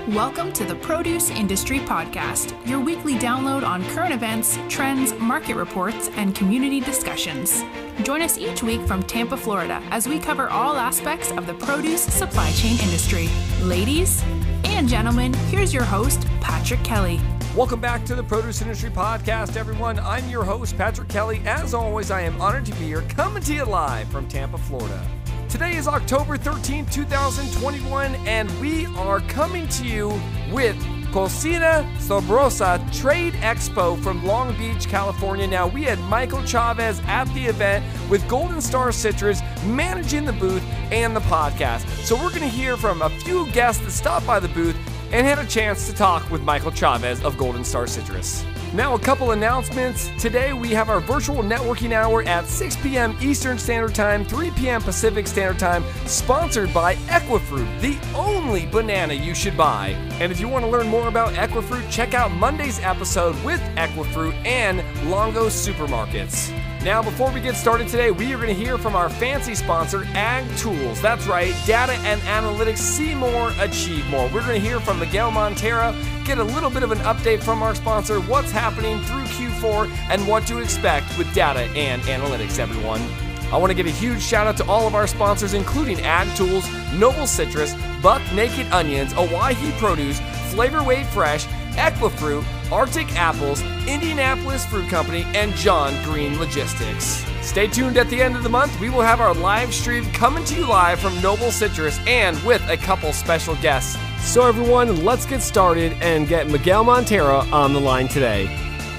Welcome to the Produce Industry Podcast, your weekly download on current events, trends, market reports, and community discussions. Join us each week from Tampa, Florida, as we cover all aspects of the produce supply chain industry. Ladies and gentlemen, here's your host, Patrick Kelly. Welcome back to the Produce Industry Podcast, everyone. I'm your host, Patrick Kelly. As always, I am honored to be here, coming to you live from Tampa, Florida. Today is October 13, 2021, and we are coming to you with Cocina Sabrosa Trade Expo from Long Beach, California. Now, we had Michael Chavez at the event with Golden Star Citrus managing the booth and the podcast. So we're going to hear from a few guests that stopped by the booth and had a chance to talk with Michael Chavez of Golden Star Citrus. Now, a couple announcements. Today, we have our virtual networking hour at 6 p.m. Eastern Standard Time, 3 p.m. Pacific Standard Time, sponsored by Equifruit, the only banana you should buy. And if you want to learn more about Equifruit, check out Monday's episode with Equifruit and Longo Supermarkets. Now, before we get started today, we are going to hear from our fancy sponsor, Ag Tools. That's right, data and analytics, see more, achieve more. We're going to hear from Miguel Montero, get a little bit of an update from our sponsor, what's happening through Q4, and what to expect with data and analytics, everyone. I want to give a huge shout out to all of our sponsors, including Ag Tools, Noble Citrus, Buck Naked Onions, Owyhee Produce, Flavor Wave Fresh, Equifruit, Arctic Apples, Indianapolis Fruit Company, and John Green Logistics. Stay tuned at the end of the month. We will have our live stream coming to you live from Noble Citrus and with a couple special guests. So everyone, let's get started and get Miguel Montero on the line today.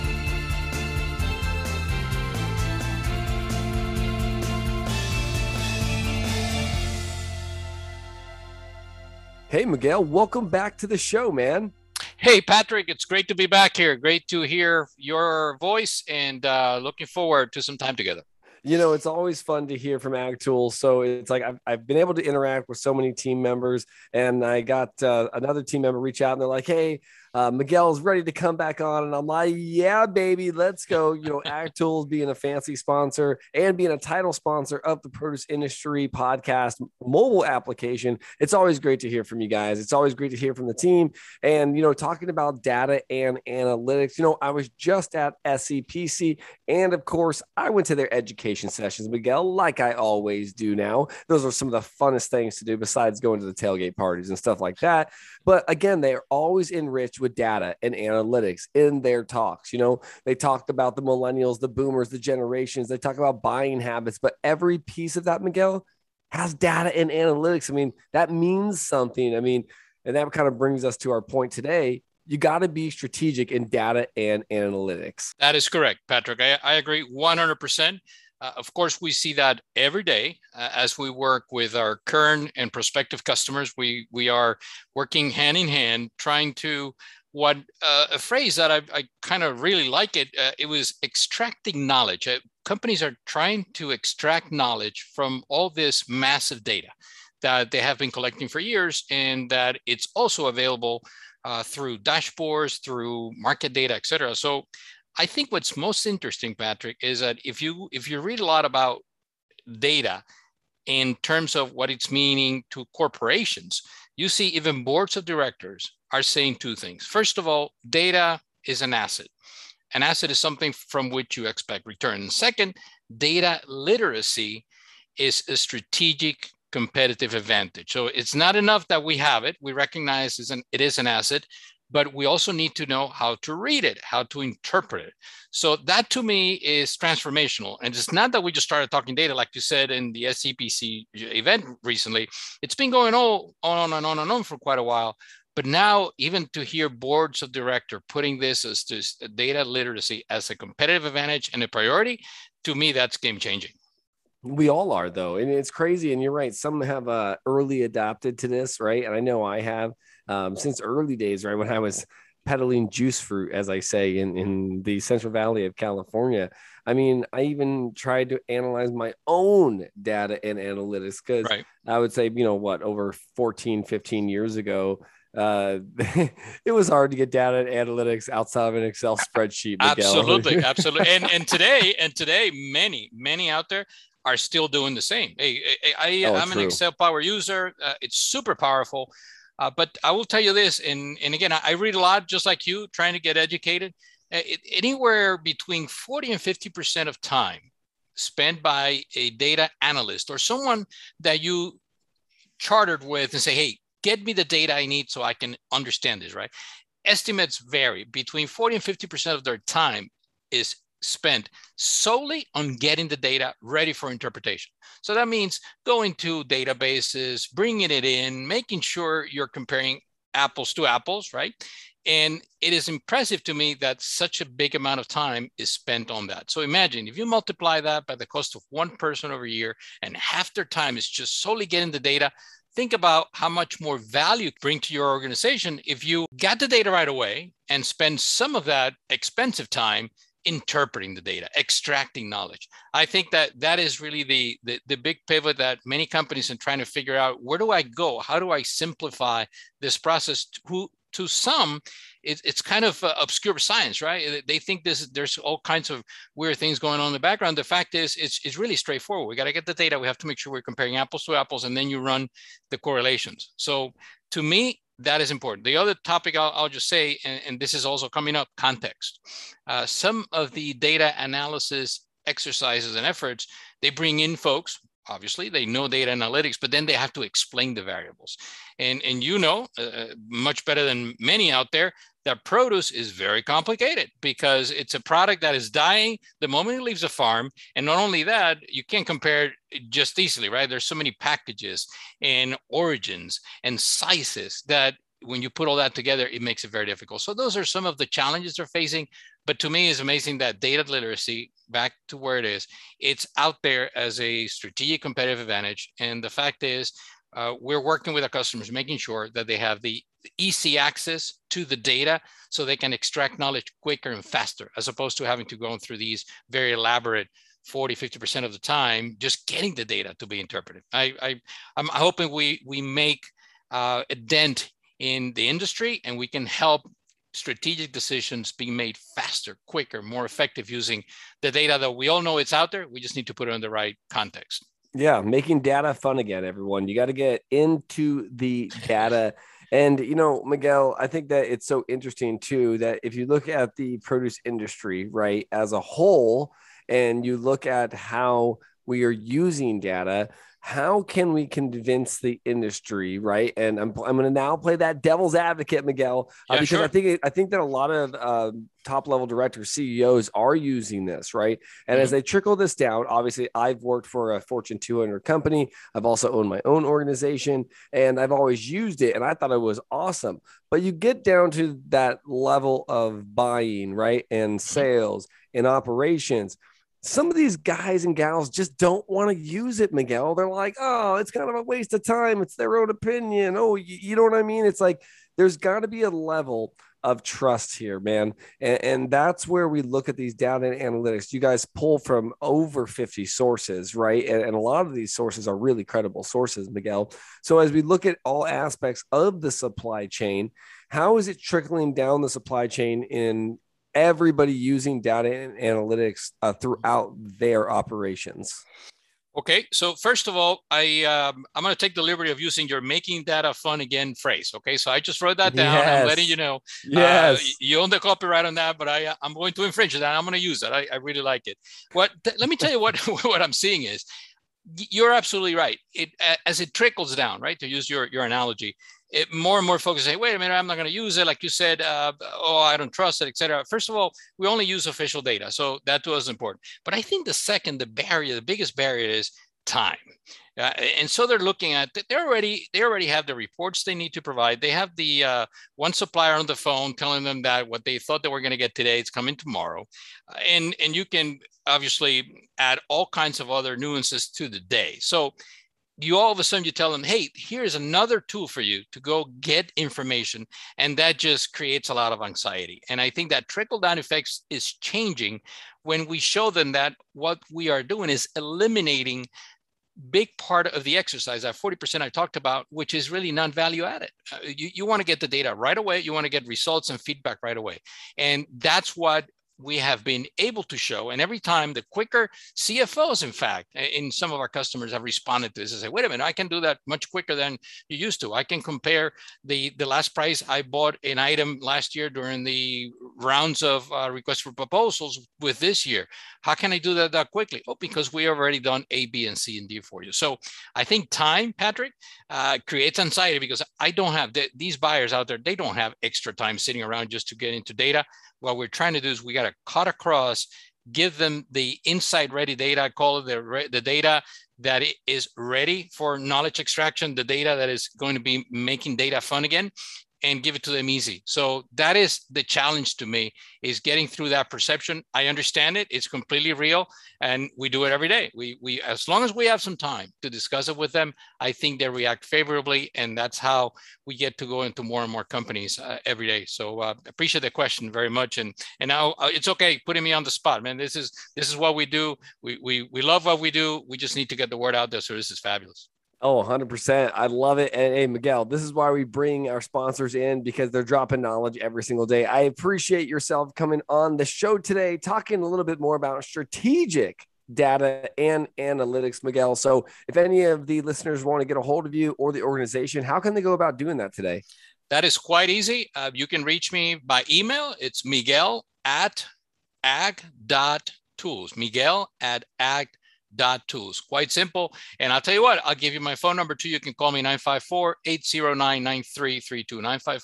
Hey Miguel, welcome back to the show, man. Hey, Patrick, it's great to be back here. Great to hear your voice and looking forward to some time together. You know, it's always fun to hear from Ag Tools. So it's like I've been able to interact with so many team members, and I got another team member reach out and they're like, hey, Miguel's ready to come back on. And I'm like, yeah, baby, let's go. You know, Ag Tools being a fancy sponsor and being a title sponsor of the Produce Industry Podcast mobile application. It's always great to hear from you guys. It's always great to hear from the team. And, you know, talking about data and analytics, you know, I was just at SCPC, and of course, I went to their education sessions, Miguel, like I always do now. Those are some of the funnest things to do besides going to the tailgate parties and stuff like that. But again, they are always enriched with data and analytics in their talks. You know, they talked about the millennials, the boomers, the generations. They talk about buying habits, but every piece of that, Miguel, has data and analytics. I mean, that means something. I mean, and that kind of brings us to our point today. You got to be strategic in data and analytics. That is correct, Patrick. I agree 100%. Of course, we see that every day as we work with our current and prospective customers. We are working hand in hand, trying to a phrase that I kind of really like it. It was extracting knowledge. Companies are trying to extract knowledge from all this massive data that they have been collecting for years, and that it's also available through dashboards, through market data, et cetera. So I think what's most interesting, Patrick, is that if you read a lot about data in terms of what it's meaning to corporations, you see even boards of directors are saying two things. First of all, data is an asset. An asset is something from which you expect return. And second, data literacy is a strategic competitive advantage. So it's not enough that we have it. We recognize it is an asset, but we also need to know how to read it, how to interpret it. So that to me is transformational. And it's not that we just started talking data, like you said in the SCPC event recently. It's been going on and on and on for quite a while. But now, even to hear boards of directors putting this as just data literacy as a competitive advantage and a priority, to me, that's game changing. We all are, though. And it's crazy. And you're right. Some have early adopted to this, right? And I know I have since early days, right? When I was peddling juice fruit, as I say, in the Central Valley of California. I mean, I even tried to analyze my own data and analytics because I would say, you know what, over 14, 15 years ago, it was hard to get data and analytics outside of an Excel spreadsheet, Miguel. Absolutely. And today, many out there are still doing the same. I'm an Excel power user. It's super powerful. But I will tell you this, and again, I read a lot just like you, trying to get educated. Anywhere between 40 and 50% of time spent by a data analyst or someone that you chartered with and say, hey, get me the data I need so I can understand this, right? Estimates vary. Between 40 and 50% of their time is spent solely on getting the data ready for interpretation. So that means going to databases, bringing it in, making sure you're comparing apples to apples, right? And it is impressive to me that such a big amount of time is spent on that. So imagine if you multiply that by the cost of one person over a year and half their time is just solely getting the data. Think about how much more value you bring to your organization if you got the data right away and spend some of that expensive time interpreting the data, extracting knowledge. I think that is really the big pivot that many companies are trying to figure out. Where do I go? How do I simplify this process? To some, it's kind of obscure science, right? They think there's all kinds of weird things going on in the background. The fact is, it's really straightforward. We got to get the data. We have to make sure we're comparing apples to apples, and then you run the correlations. So to me, that is important. The other topic I'll just say, and this is also coming up, context. Some of the data analysis exercises and efforts, they bring in folks. Obviously, they know data analytics, but then they have to explain the variables. And you know, much better than many out there, that produce is very complicated because it's a product that is dying the moment it leaves the farm. And not only that, you can't compare it just easily, right? There's so many packages and origins and sizes that when you put all that together, it makes it very difficult. So those are some of the challenges they're facing. But to me, it's amazing that data literacy, back to where it is, it's out there as a strategic competitive advantage. And the fact is, we're working with our customers, making sure that they have the easy access to the data so they can extract knowledge quicker and faster, as opposed to having to go through these very elaborate 40, 50% of the time, just getting the data to be interpreted. I'm hoping we make a dent in the industry and we can help strategic decisions being made faster, quicker, more effective using the data that we all know it's out there. We just need to put it in the right context. Yeah, making data fun again, everyone. You got to get into the data. And, you know, Miguel, I think that it's so interesting, too, that if you look at the produce industry, right, as a whole, and you look at how we are using data, how can we convince the industry, right? And I'm going to now play that devil's advocate, Miguel, because sure. I think that a lot of top level directors, CEOs are using this, right? And as they trickle this down, obviously I've worked for a Fortune 200 company. I've also owned my own organization, and I've always used it, and I thought it was awesome. But you get down to that level of buying, right, and sales and operations. Some of these guys and gals just don't want to use it, Miguel. They're like, oh, it's kind of a waste of time. It's their own opinion. Oh, you know what I mean? It's like there's got to be a level of trust here, man. And that's where we look at these data and analytics. You guys pull from over 50 sources, right? And a lot of these sources are really credible sources, Miguel. So as we look at all aspects of the supply chain, how is it trickling down the supply chain in everybody using data and analytics throughout their operations? Okay, so first of all, I'm going to take the liberty of using your "making data fun again" phrase. Okay, so I just wrote that down. Yes. I'm letting you know. Yes, you own the copyright on that, but I'm going to infringe it, and I'm going to use that. I really like it. Let me tell you what what I'm seeing is, you're absolutely right. As it trickles down, right? To use your analogy. More and more folks say, wait a minute, I'm not going to use it. Like you said, I don't trust it, et cetera. First of all, we only use official data. So that to us is important. But I think the biggest barrier is time. And so they're looking at, they already have the reports they need to provide. They have the one supplier on the phone telling them that what they thought they were going to get today, it's coming tomorrow. And you can obviously add all kinds of other nuances to the day. So you all of a sudden you tell them, hey, here's another tool for you to go get information. And that just creates a lot of anxiety. And I think that trickle down effects is changing when we show them that what we are doing is eliminating big part of the exercise, that 40% I talked about, which is really non-value added. You want to get the data right away. You want to get results and feedback right away. And that's what we have been able to show, and every time the quicker CFOs, in fact, in some of our customers have responded to this and say, wait a minute, I can do that much quicker than you used to. I can compare the last price I bought an item last year during the rounds of requests for proposals with this year. How can I do that quickly? Oh, because we already done A, B, and C and D for you. So I think time, Patrick, creates anxiety, because I don't have these buyers out there. They don't have extra time sitting around just to get into data. What we're trying to do is we got to cut across, give them the insight ready data. I call it the data that is ready for knowledge extraction, the data that is going to be making data fun again, and give it to them easy. So that is the challenge to me, is getting through that perception. I understand it. It's completely real. And we do it every day. We as long as we have some time to discuss it with them, I think they react favorably. And that's how we get to go into more and more companies every day. So appreciate the question very much. And now it's okay putting me on the spot, man. This is what we do. We love what we do. We just need to get the word out there. So this is fabulous. Oh, 100%. I love it. And hey, Miguel, this is why we bring our sponsors in, because they're dropping knowledge every single day. I appreciate yourself coming on the show today, talking a little bit more about strategic data and analytics, Miguel. So if any of the listeners want to get a hold of you or the organization, how can they go about doing that today? That is quite easy. You can reach me by email. It's miguel@ag.tools. Miguel@ag.tools. Quite simple. And I'll tell you what, I'll give you my phone number too. You can call me 954-809-9332,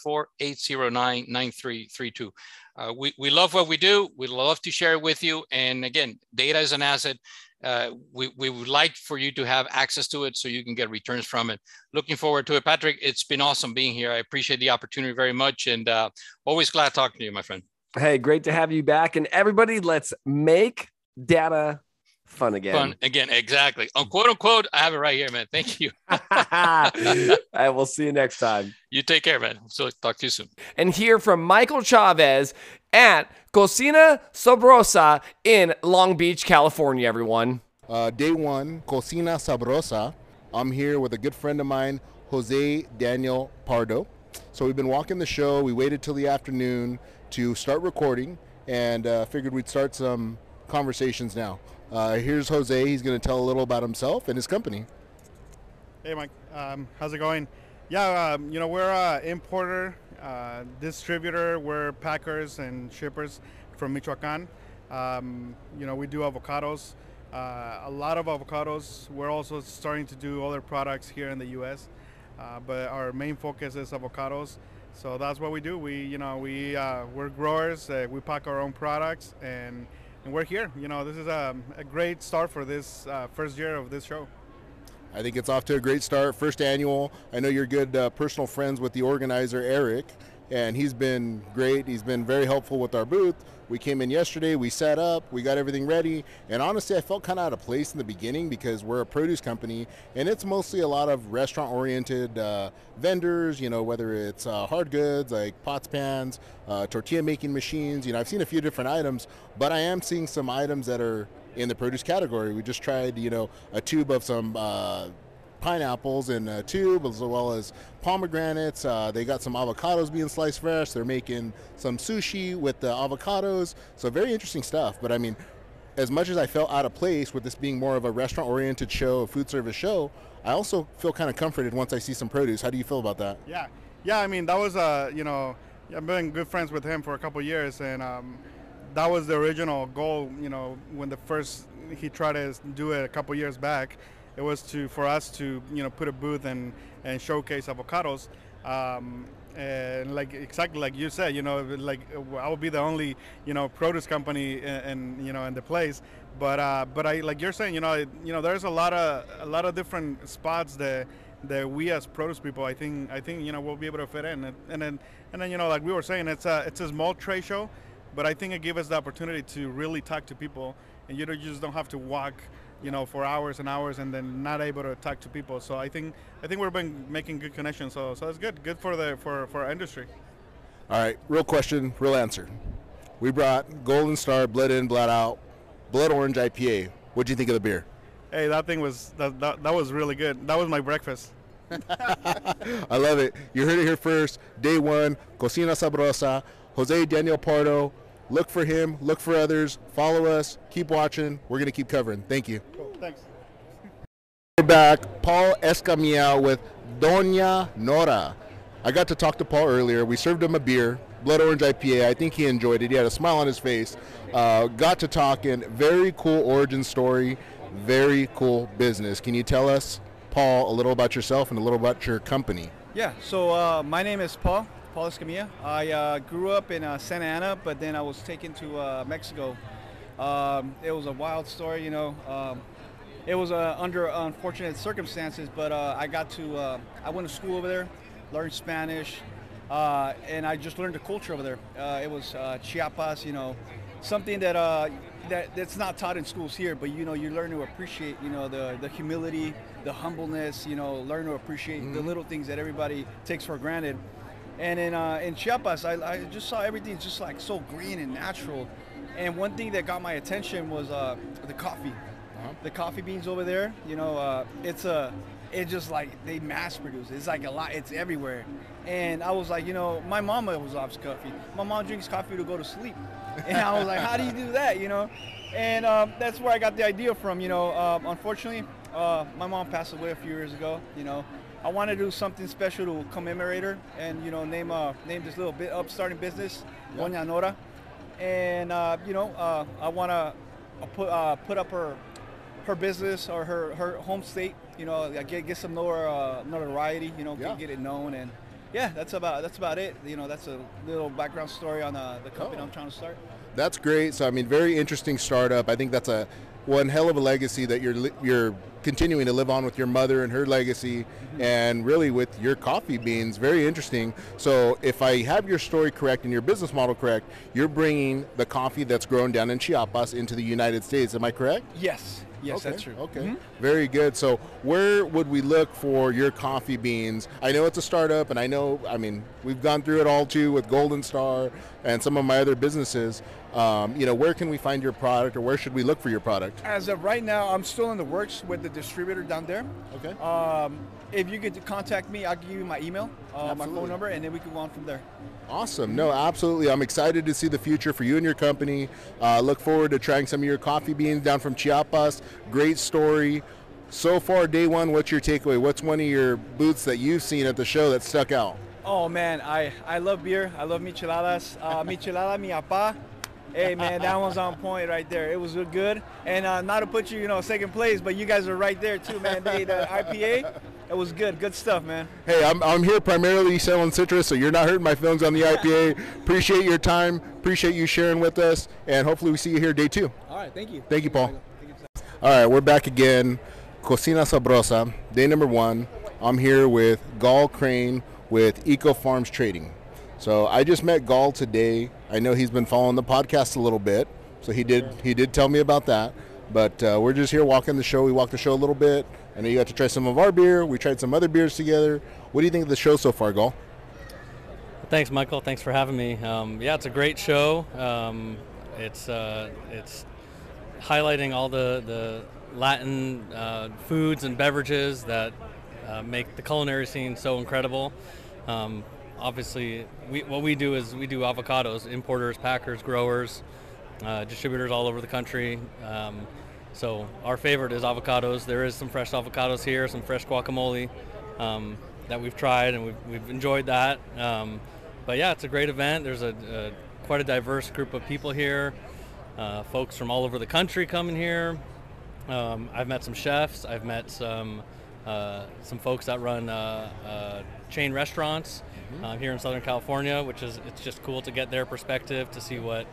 954-809-9332. We love what we do. We love to share it with you. And again, data is an asset. We would like for you to have access to it so you can get returns from it. Looking forward to it. Patrick, it's been awesome being here. I appreciate the opportunity very much, and always glad talking to you, my friend. Hey, great to have you back. And everybody, let's make data fun again. Fun again, exactly. Quote unquote, I have it right here, man. Thank you. I will see you next time. You take care, man. So talk to you soon. And hear from Michael Chavez at Cocina Sabrosa in Long Beach, California, everyone. Day one, Cocina Sabrosa. I'm here with a good friend of mine, Jose Daniel Pardo. So we've been walking the show. We waited till the afternoon to start recording, and figured we'd start some conversations now. Here's Jose. He's going to tell a little about himself and his company. Hey, Mike. How's it going? Yeah, we're an importer, distributor. We're packers and shippers from Michoacan. We do avocados, a lot of avocados. We're also starting to do other products here in the U.S., but our main focus is avocados. So that's what we do. We're growers. We pack our own products, and we're here. This is a great start for this first year of this show. I think it's off to a great start. First annual. I know you're good personal friends with the organizer, Eric, and he's been great. He's been very helpful with our booth. We came in yesterday, we set up, we got everything ready, and honestly I felt kind of out of place in the beginning because we're a produce company and it's mostly a lot of restaurant-oriented vendors, whether it's hard goods like pots, pans, tortilla making machines. I've seen a few different items, but I am seeing some items that are in the produce category. We just tried, a tube of some pineapples in a tube, as well as pomegranates. They got some avocados being sliced fresh. They're making some sushi with the avocados. So very interesting stuff. But I mean, as much as I felt out of place with this being more of a restaurant-oriented show, a food service show, I also feel kind of comforted once I see some produce. How do you feel about that? Yeah. I mean, that was I've been good friends with him for a couple of years, and that was the original goal. When he tried to do it a couple of years back. It was for us to put a booth and showcase avocados, and exactly like you said, I will be the only produce company in the place, but I, like you're saying, there's a lot of different spots that we as produce people I think we'll be able to fit in, and then like we were saying, it's a small trade show, but I think it gives us the opportunity to really talk to people, and you just don't have to walk for hours and hours and then not able to talk to people. So I think we've been making good connections. So it's good for our industry. All right, real question, real answer. We brought Golden Star Blood In, Blood Out, Blood Orange IPA. What'd you think of the beer? Hey, that thing was that was really good. That was my breakfast. I love it. You heard it here first. Day one, Cocina Sabrosa, Jose Daniel Pardo. Look for him, look for others, follow us, keep watching. We're going to keep covering. Thank you. Cool. Thanks. We're back. Paul Escamilla with Doña Nora. I got to talk to Paul earlier. We served him a beer, Blood Orange IPA. I think he enjoyed it. He had a smile on his face. Got to talking. Very cool origin story. Very cool business. Can you tell us, Paul, a little about yourself and a little about your company? Yeah, so my name is Paul Escamilla. I grew up in Santa Ana, but then I was taken to Mexico. It was a wild story, you know. It was under unfortunate circumstances, but I went to school over there, learned Spanish, and I just learned the culture over there. It was Chiapas, you know, something that's not taught in schools here, but you know, you learn to appreciate, you know, the humility, the humbleness, you know, learn to appreciate the little things that everybody takes for granted. And in Chiapas, I just saw everything just like so green and natural. And one thing that got my attention was the coffee. The coffee beans over there, you know, it's just like they mass produce. It's like a lot, it's everywhere. And I was like, you know, my mama was off coffee. My mom drinks coffee to go to sleep. And I was like, how do you do that, you know? And that's where I got the idea from, you know. Unfortunately, my mom passed away a few years ago, you know. I wanted to do something special to commemorate her and, you know, name this little bit upstarting business, Doña Nora. And, you know, I want to put up her business or her home state, you know, get some notoriety, you know, get it known. And yeah, that's about it. You know, that's a little background story on the company I'm trying to start. That's great. So I mean, very interesting startup. I think that's one hell of a legacy that you're continuing to live on with your mother and her legacy, and really with your coffee beans. Very interesting. So if I have your story correct and your business model correct, you're bringing the coffee that's grown down in Chiapas into the United States. Am I correct? Yes. Yes, okay, that's true. Okay, very good. So where would we look for your coffee beans? I know it's a startup, and I mean, we've gone through it all too with Golden Star and some of my other businesses. You know, where can we find your product, or where should we look for your product? As of right now, I'm still in the works with the distributor down there. Okay. If you could contact me, I'll give you my email, my phone number, and then we can go on from there. Awesome. No, absolutely. I'm excited to see the future for you and your company. Look forward to trying some of your coffee beans down from Chiapas. Great story. So far, day one, what's your takeaway? What's one of your booths that you've seen at the show that stuck out? Oh, man, I love beer. I love micheladas. Michelada mi apá. Hey, man, that one's on point right there. It was good. And not to put you, you know, second place, but you guys are right there too, man. The IPA, it was good. Good stuff, man. Hey, I'm here primarily selling citrus, so you're not hurting my feelings on the IPA. Appreciate your time. Appreciate you sharing with us, and hopefully we see you here day two. All right, thank you. Thank you, Paul. All right, we're back again. Cocina Sabrosa, day number 1. I'm here with Gall Crane with Eco Farms Trading. So I just met Gall today. I know he's been following the podcast a little bit, so he did tell me about that. But we're just here walking the show. We walked the show a little bit. I know you got to try some of our beer. We tried some other beers together. What do you think of the show so far, Gall? Thanks, Michael. Thanks for having me. Yeah, it's a great show. It's highlighting all the Latin foods and beverages that make the culinary scene so incredible. Obviously, what we do is we do avocados, importers, packers, growers, distributors all over the country. So our favorite is avocados. There is some fresh avocados here, some fresh guacamole that we've tried, and we've enjoyed that. But yeah, it's a great event. There's quite a diverse group of people here. Folks from all over the country coming here. I've met some chefs. I've met some folks that run chain restaurants here in Southern California, it's just cool to get their perspective, to see what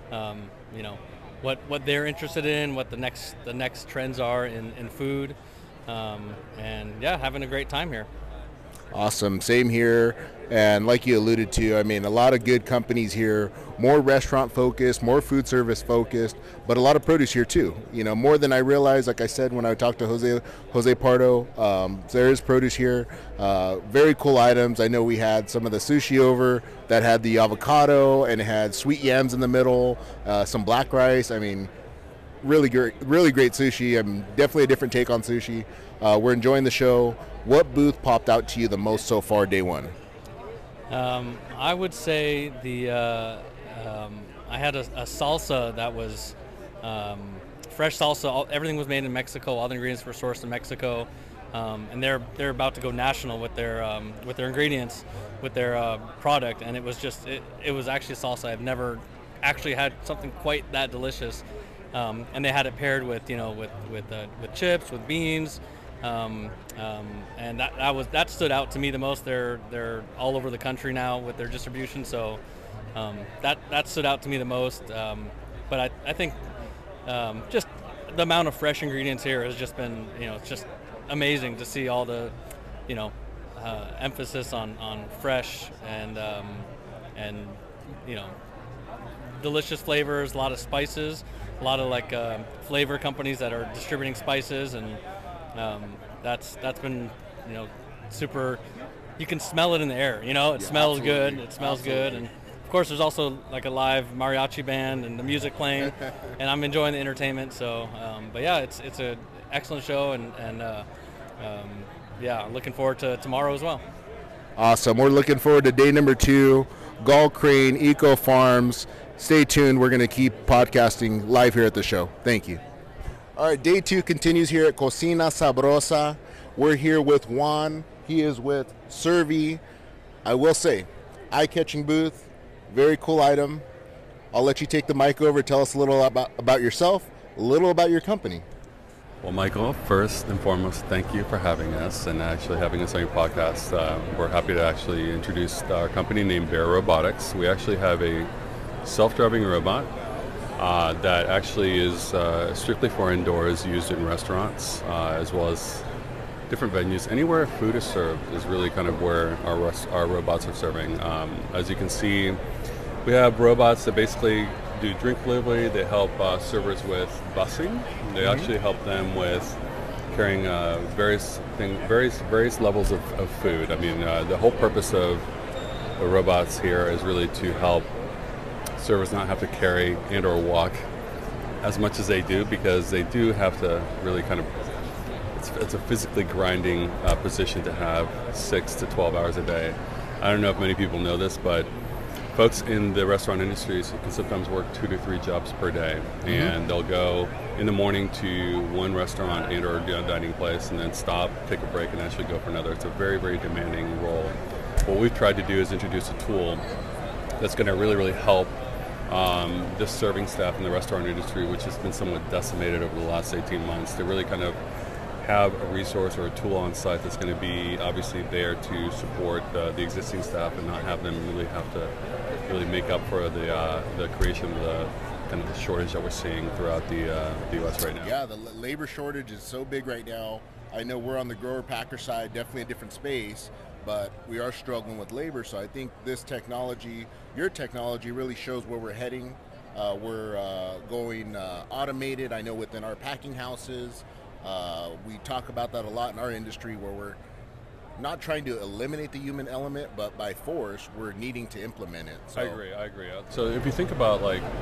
what they're interested in, what the next trends are in food, and yeah, having a great time here. Awesome. Same here. And like you alluded to, I mean, a lot of good companies here, more restaurant focused, more food service focused, but a lot of produce here too. You know, more than I realized, like I said, when I talked to Jose Pardo, there is produce here. Very cool items. I know we had some of the sushi over that had the avocado and it had sweet yams in the middle, some black rice. I mean, really great sushi. Definitely a different take on sushi. We're enjoying the show. What booth popped out to you the most so far, day one? I would say the I had a salsa that was fresh salsa. Everything was made in Mexico. All the ingredients were sourced in Mexico, and they're about to go national with their ingredients, with their product. And it was just it was actually a salsa. I've never actually had something quite that delicious. And they had it paired with with chips, with beans. And that stood out to me the most. They're all over the country now with their distribution, so that stood out to me the most. But I think just the amount of fresh ingredients here has just been, it's just amazing to see all the emphasis on fresh and delicious flavors, a lot of spices, a lot of flavor companies that are distributing spices, and that's been super. You can smell it in the air. It smells good. It smells good, and of course there's also like a live mariachi band and the music playing, and I'm enjoying the entertainment. So, but yeah, it's an excellent show, and looking forward to tomorrow as well. Awesome. We're looking forward to day number 2, Gull Crane Eco Farms. Stay tuned. We're going to keep podcasting live here at the show. Thank you. All right, day 2 continues here at Cocina Sabrosa. We're here with Juan. He is with Servi. I will say, eye-catching booth, very cool item. I'll let you take the mic over. Tell us a little about yourself, a little about your company. Well, Michael, first and foremost, thank you for having us and actually having us on your podcast. We're happy to actually introduce our company named Bear Robotics. We actually have a self-driving robot that actually is strictly for indoors, used in restaurants as well as different venues. Anywhere food is served is really kind of where our robots are serving. As you can see, we have robots that basically do drink delivery. They help servers with busing. They actually help them with carrying various levels of food. I mean, the whole purpose of the robots here is really to help servers not have to carry and or walk as much as they do, because they do have to really kind of, it's a physically grinding position to have 6 to 12 hours a day. I don't know if many people know this, but folks in the restaurant industries can sometimes work 2 to 3 jobs per day, and they'll go in the morning to one restaurant and or dining place and then stop, take a break, and actually go for another. It's a very, very demanding role. What we've tried to do is introduce a tool that's going to really, really help this serving staff in the restaurant industry, which has been somewhat decimated over the last 18 months, to really kind of have a resource or a tool on site that's going to be obviously there to support the existing staff and not have them really have to really make up for the creation of the kind of the shortage that we're seeing throughout the U.S. right now. Yeah, the labor shortage is so big right now. I know we're on the grower-packer side, definitely a different space, but we are struggling with labor. So I think this technology, your technology, really shows where we're heading. We're going automated. I know within our packing houses, we talk about that a lot in our industry, where we're not trying to eliminate the human element, but by force, we're needing to implement it. So. I agree. So if you think about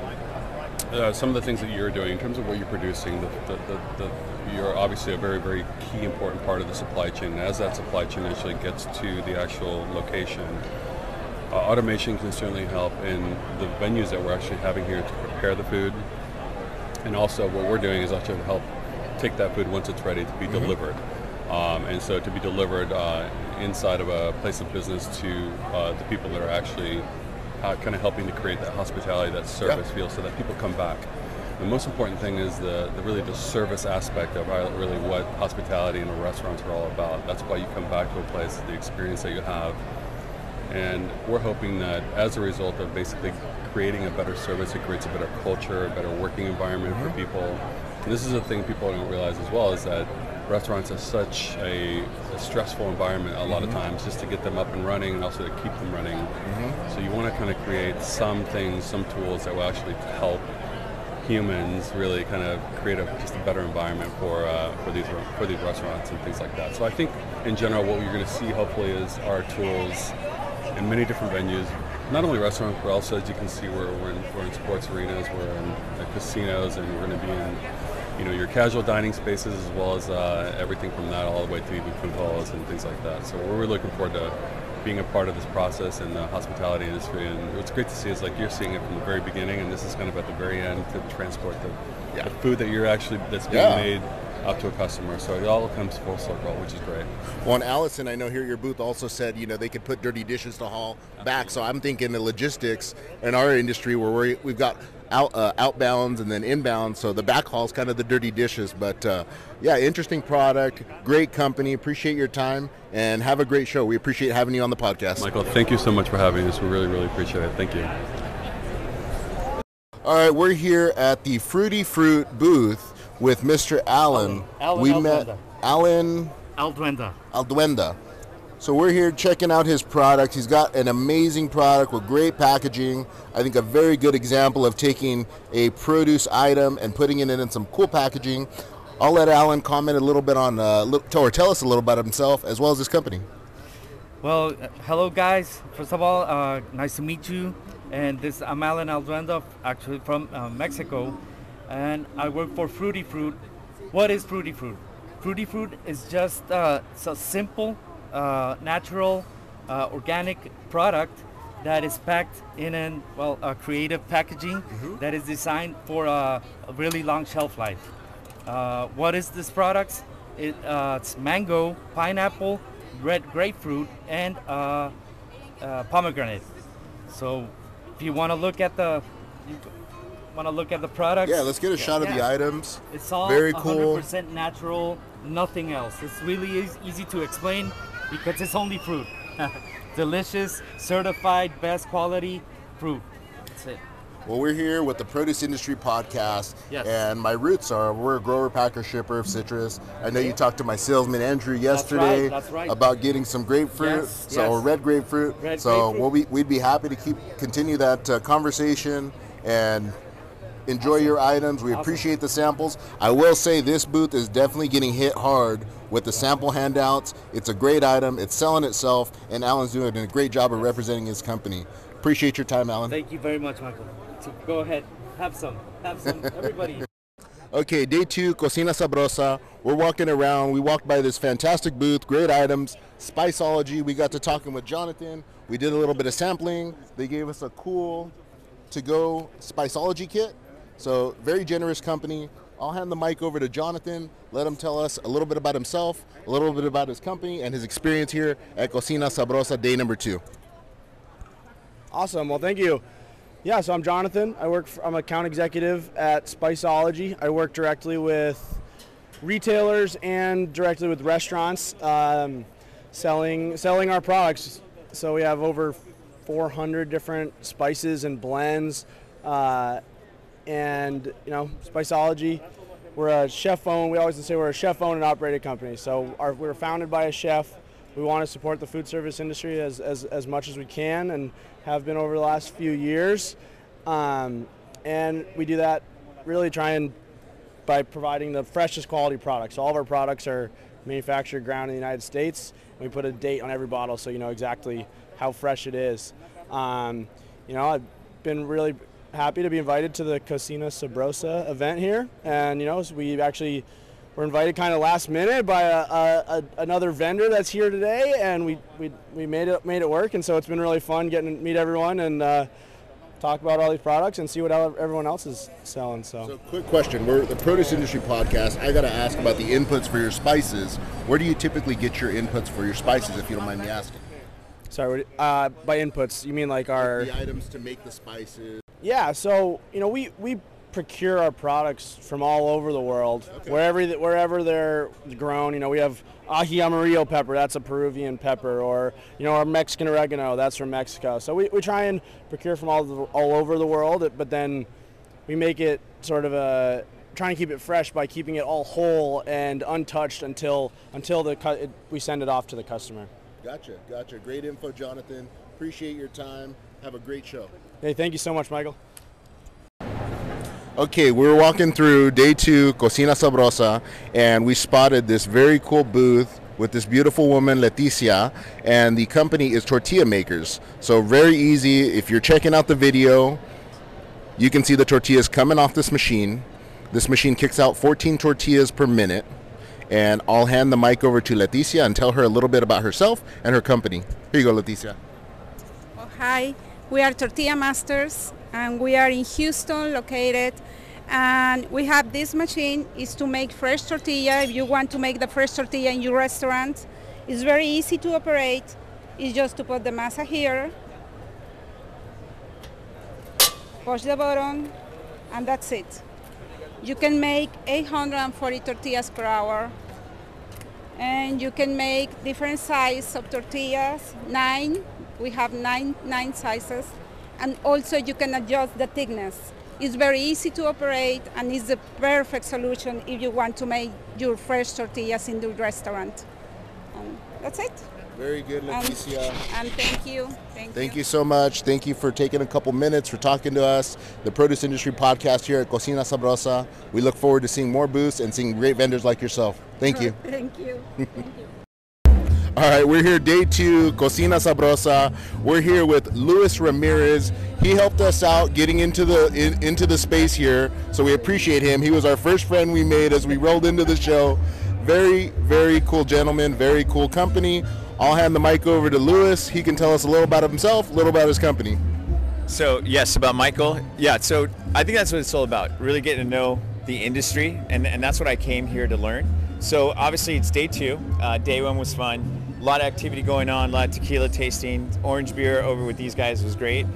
some of the things that you're doing in terms of what you're producing, you're obviously a very, very key important part of the supply chain. And as that supply chain actually gets to the actual location, automation can certainly help in the venues that we're actually having here to prepare the food. And also what we're doing is actually help take that food once it's ready to be delivered. And so to be delivered inside of a place of business to the people that are actually kind of helping to create that hospitality, that service feel, so that people come back. The most important thing is really the service aspect of really what hospitality and the restaurants are all about. That's why you come back to a place, the experience that you have. And we're hoping that as a result of basically creating a better service, it creates a better culture, a better working environment for people. And this is a thing people don't realize as well, is that restaurants are such a stressful environment a lot of times, just to get them up and running and also to keep them running. So you want to kind of create some things, some tools that will actually help humans really kind of create just a better environment for these restaurants and things like that. So I think in general what you're going to see hopefully is our tools in many different venues, not only restaurants, but also, as you can see, we're in sports arenas, we're in casinos, and we're going to be in your casual dining spaces, as well as everything from that all the way to even food halls and things like that. So we're really looking forward to being a part of this process in the hospitality industry. And what's great to see is like you're seeing it from the very beginning, and this is kind of at the very end to transport the food that you're actually that's being made out to a customer. So it all comes full circle, which is great. Well, and Allison, I know here your booth also said, they could put dirty dishes to haul back. So I'm thinking the logistics in our industry where we've got outbounds and then inbounds. So the back haul is kind of the dirty dishes. But interesting product, great company. Appreciate your time and have a great show. We appreciate having you on the podcast. Michael, thank you so much for having us. We really, really appreciate it. Thank you. All right, we're here at the Fruity Fruit booth with Mr. Alan. Met Alan Alduenda. So we're here checking out his product. He's got an amazing product with great packaging. I think a very good example of taking a produce item and putting it in some cool packaging. I'll let Alan comment a little bit on, or tell us a little about himself as well as his company. Well, hello guys. First of all, nice to meet you. And I'm Alan Alduenda, actually from Mexico. And I work for Fruity Fruit. What is Fruity Fruit? Fruity Fruit is just it's a simple, natural, organic product that is packed in a creative packaging that is designed for a really long shelf life. What is this product? It's mango, pineapple, red grapefruit, and pomegranate. So if you want to look at the products. Yeah, let's get a shot of the items. It's all very cool. 100% natural, nothing else. It's really easy to explain because it's only fruit. Delicious, certified, best quality fruit. That's it. Well, we're here with the Produce Industry Podcast, and my roots are we're a grower, packer, shipper of citrus. I know you talked to my salesman Andrew yesterday about getting some grapefruit, red grapefruit. We'd be happy to continue that conversation and enjoy your items. We appreciate the samples. I will say this booth is definitely getting hit hard with the sample handouts. It's a great item. It's selling itself, and Alan's doing a great job of representing his company. Appreciate your time, Alan. Thank you very much, Michael. Go ahead. Have some, everybody. Okay, day 2, Cocina Sabrosa. We're walking around. We walked by this fantastic booth, great items, Spiceology. We got to talking with Jonathan. We did a little bit of sampling. They gave us a cool to-go Spiceology kit. So very generous company. I'll hand the mic over to Jonathan. Let him tell us a little bit about himself, a little bit about his company, and his experience here at Cocina Sabrosa, day number 2. Awesome. Well, thank you. Yeah, so I'm Jonathan. I'm account executive at Spiceology. I work directly with retailers and directly with restaurants, selling our products. So we have over 400 different spices and blends, and Spiceology. We're a chef-owned. We always say we're a chef-owned and operated company. So we're founded by a chef. We want to support the food service industry as much as we can, and have been over the last few years. And we do that really by providing the freshest quality products. All of our products are manufactured, ground in the United States. And we put a date on every bottle so you know exactly how fresh it is. I've been really happy to be invited to the Cocina Sabrosa event here. And, we're invited kind of last minute by another vendor that's here today, and we made it work. And so it's been really fun getting to meet everyone and talk about all these products and see what everyone else is selling. So quick question: we're the Produce Industry Podcast. I got to ask about the inputs for your spices. Where do you typically get your inputs for your spices, if you don't mind me asking? Sorry, by inputs, you mean like the items to make the spices? Yeah. So we procure our products from all over the world, wherever they're grown. We have ají amarillo pepper, that's a Peruvian pepper, or our Mexican oregano, that's from Mexico. So we try and procure from all over the world, but then we make it sort of trying to keep it fresh by keeping it all whole and untouched until we send it off to the customer. Gotcha. Great info, Jonathan. Appreciate your time. Have a great show. Hey, thank you so much, Michael. Okay, we were walking through day 2, Cocina Sabrosa, and we spotted this very cool booth with this beautiful woman, Leticia, and the company is Tortilla Makers. So very easy. If you're checking out the video, you can see the tortillas coming off this machine. This machine kicks out 14 tortillas per minute, And I'll hand the mic over to Leticia and tell her a little bit about herself and her company. Here you go, Leticia. Oh, hi, we are Tortilla Masters, and we are in Houston located. And we have this machine is to make fresh tortilla. If you want to make the fresh tortilla in your restaurant, it's very easy to operate. It's just to put the masa here, push the button, and that's it. You can make 840 tortillas per hour, and you can make different sizes of tortillas, 9. We have nine sizes, and also you can adjust the thickness. It's very easy to operate, and it's the perfect solution if you want to make your fresh tortillas in the restaurant. That's it. Very good, Leticia. And thank you. Thank you so much. Thank you for taking a couple minutes for talking to us. The Produce Industry Podcast here at Cocina Sabrosa. We look forward to seeing more booths and seeing great vendors like yourself. Thank you. Thank you. Thank you. All right, we're here day 2, Cocina Sabrosa. We're here with Luis Ramirez. He helped us out getting into the space here, so we appreciate him. He was our first friend we made as we rolled into the show. Very, very cool gentleman, very cool company. I'll hand the mic over to Luis. He can tell us a little about himself, a little about his company. So, yes, about Michael. Yeah, so I think that's what it's all about, really getting to know the industry, and that's what I came here to learn. So, obviously, it's day 2. Day 1 was fun. A lot of activity going on, a lot of tequila tasting. Orange beer over with these guys was great.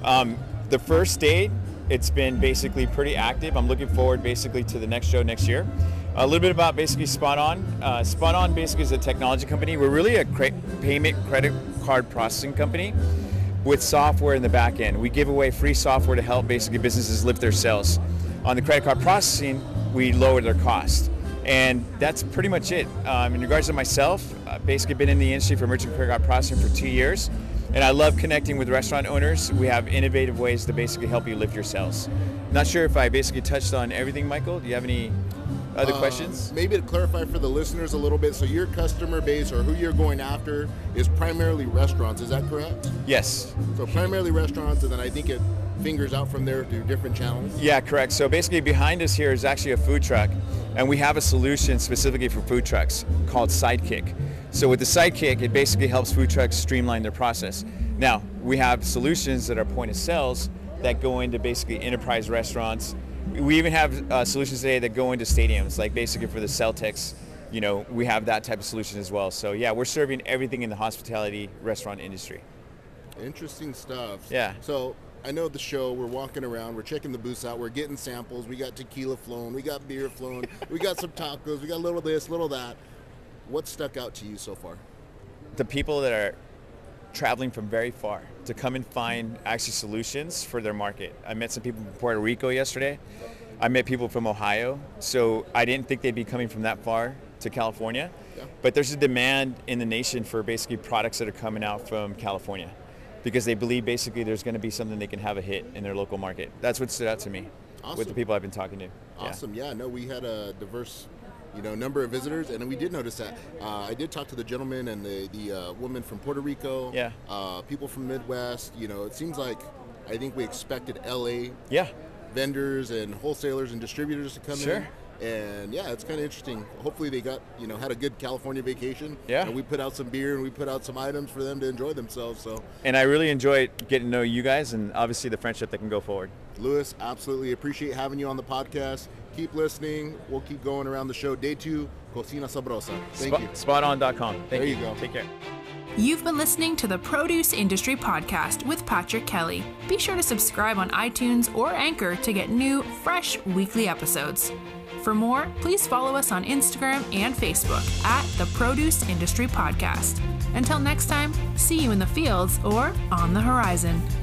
The first day, it's been basically pretty active. I'm looking forward basically to the next show next year. A little bit about basically Spot On. Spot On basically is a technology company. We're really a payment credit card processing company with software in the back end. We give away free software to help basically businesses lift their sales. On the credit card processing, we lower their cost. And that's pretty much it. In regards to myself, I've basically been in the industry for merchant credit card processing for 2 years. And I love connecting with restaurant owners. We have innovative ways to basically help you lift your sales. Not sure if I basically touched on everything, Michael. Do you have any other questions? Maybe to clarify for the listeners a little bit, so your customer base or who you're going after is primarily restaurants, is that correct? Yes. So primarily restaurants, and then I think it fingers out from there through different channels? Yeah, correct. So basically behind us here is actually a food truck, and we have a solution specifically for food trucks called Sidekick. So with the Sidekick, it basically helps food trucks streamline their process. Now, we have solutions that are point of sales that go into basically enterprise restaurants. We even have solutions today that go into stadiums, like basically for the Celtics, you know, we have that type of solution as well. So yeah, we're serving everything in the hospitality restaurant industry. Interesting stuff. Yeah. So I know the show, we're walking around, we're checking the booths out, we're getting samples, we got tequila flown, we got beer flown, we got some tacos, we got a little this, little that. What stuck out to you so far? The people that are traveling from very far to come and find actually solutions for their market. I met some people from Puerto Rico yesterday. I met people from Ohio. So I didn't think they'd be coming from that far to California. Yeah. But there's a demand in the nation for basically products that are coming out from California because they believe basically there's going to be something they can have a hit in their local market. That's what stood out to me with the people I've been talking to. Awesome. Yeah, no, we had a diverse number of visitors, and we did notice that. I did talk to the gentleman and the woman from Puerto Rico. Yeah. People from Midwest. It seems like I think we expected LA. Yeah. Vendors and wholesalers and distributors to come Sure. in. And yeah, it's kind of interesting. Hopefully they got, had a good California vacation. Yeah. And we put out some beer and we put out some items for them to enjoy themselves. So. And I really enjoyed getting to know you guys and obviously the friendship that can go forward. Luis, absolutely appreciate having you on the podcast. Keep listening. We'll keep going around the show. Day 2, Cocina Sabrosa. Thank you. SpotOn.com. There you go. Take care. You've been listening to the Produce Industry Podcast with Patrick Kelly. Be sure to subscribe on iTunes or Anchor to get new, fresh weekly episodes. For more, please follow us on Instagram and Facebook at the Produce Industry Podcast. Until next time, see you in the fields or on the horizon.